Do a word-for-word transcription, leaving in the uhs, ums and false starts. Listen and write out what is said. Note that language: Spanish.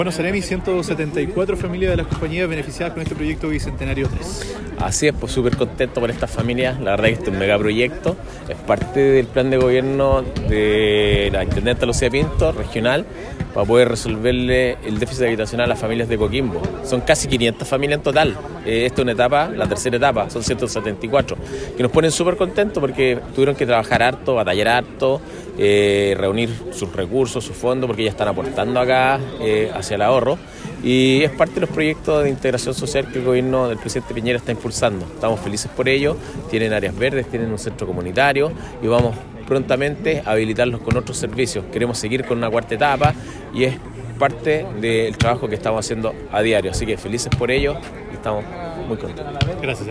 Bueno, Ceremi, ciento setenta y cuatro familias de las compañías beneficiadas con este proyecto Bicentenario tres. Así es, pues súper contento por estas familias. La verdad que este es un megaproyecto. Es parte del plan de gobierno de la Intendenta Lucía Pinto, regional, para poder resolverle el déficit habitacional a las familias de Coquimbo. Son casi quinientas familias en total. Eh, esta es una etapa, la tercera etapa, son ciento setenta y cuatro, que nos ponen súper contentos porque tuvieron que trabajar harto, batallar harto, eh, reunir sus recursos, sus fondos, porque ya están aportando acá eh, hacia el ahorro. Y es parte de los proyectos de integración social que el gobierno del presidente Piñera está impulsando. Estamos felices por ello. Tienen áreas verdes, tienen un centro comunitario y vamos prontamente a habilitarlos con otros servicios. Queremos seguir con una cuarta etapa y es parte del trabajo que estamos haciendo a diario. Así que felices por ello y estamos muy contentos. Gracias.